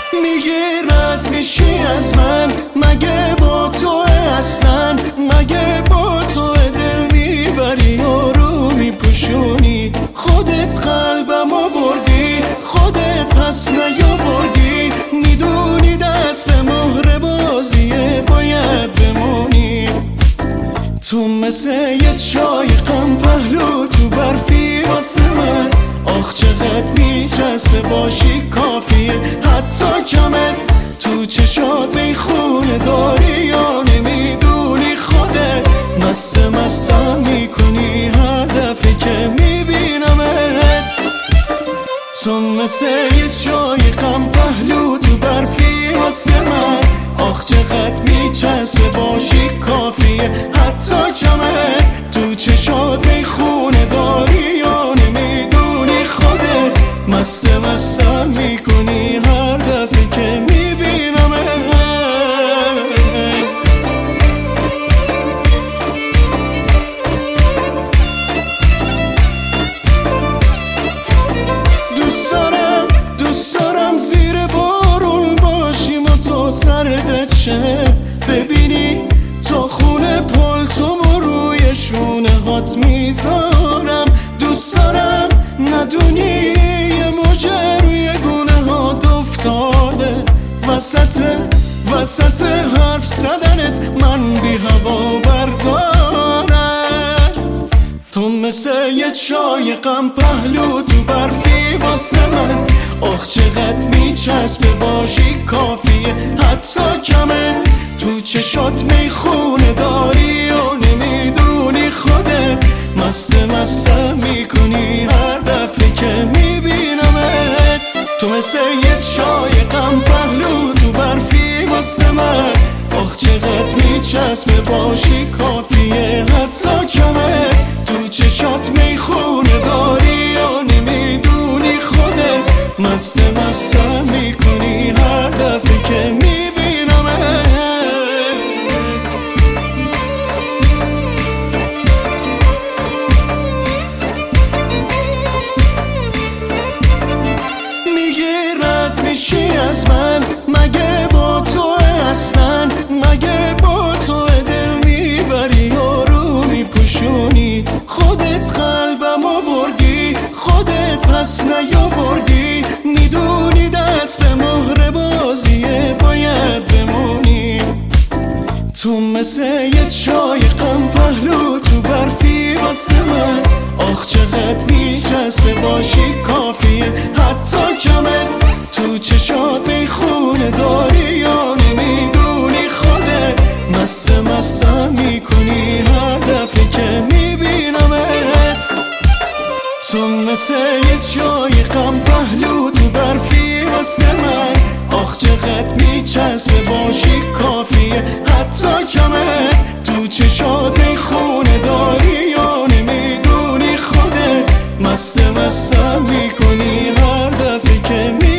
میگی رد میشی از من، مگه با تو اصلا، مگه با تو دل میبری و رو میپوشونی. خودت قلبمو بردی، خودت پس نیاوردی. میدونی دست به مهر بازیه، باید بمونی. تو مثل یه چای غم پهلو تو برفی واسه من. آخ چقدر میچسبه باشی کافیه، حتی کمت تو چشات میخونه داری یا نمیدونی. خودت مستم میکنی هر دفعه که میبینمت. تو مثل یه چای غم پهلو تو برفی واسه من. آخ چقدر میچسبه باشی کافیه، حتی کمت تو چشات میخونه داری یا نمیدونی. خودت مستم میکنی هر دفعه که میبینمت. دوست دارم زیر بارون باشیم و تو سردت شه، ببینی تا خونه پالتومو روی شونه هات میذارم. دوست دارم ندونی یه موجه روی گونه هات افتاده، وسط حرف زدنت من بی هوا بردارم. تو مثل یه چای غم پهلو تو برفی واسه من. آخ چقدر میچسبه باشی کافیه، حتی کمه تو چشات میخونه داری و نمیدونی. خودت مستم میکنی هر دفعه که میبینمت. تو مثل یه چای غم پهلو تو برفی واسه من. آخ چقدر میچسبه باشی کافیه، حتی کمه تو چشات میخونه داری یا نمیدونی. خودت مستم میکنی هر دفعه که میبینمت. میگی رد میشی از من، مگه با تو اصلا، مگه با تو دل میبری و رو میپوشونی. خودت قلبمو بردی، خودت پس نیاوردی. میدونی دست به مهر بازیه، باید بمونی. تو مثل یه چای غم پهلو تو برفی واسه من. آخ چقدر میچسبه باشی کافیه، حتی کمت تو چشات میخونه داری یا نمیدونی. خودت مستم میکنی هر دفعه که میبینمت. تو مثل یه چای غم پهلو تو برفی واسه من. آخ چقدر میچسبه باشی کافیه، حتی کمت تو چشات میخونه داری یا نمیدونی. خودت مستم میکنی هر دفعه که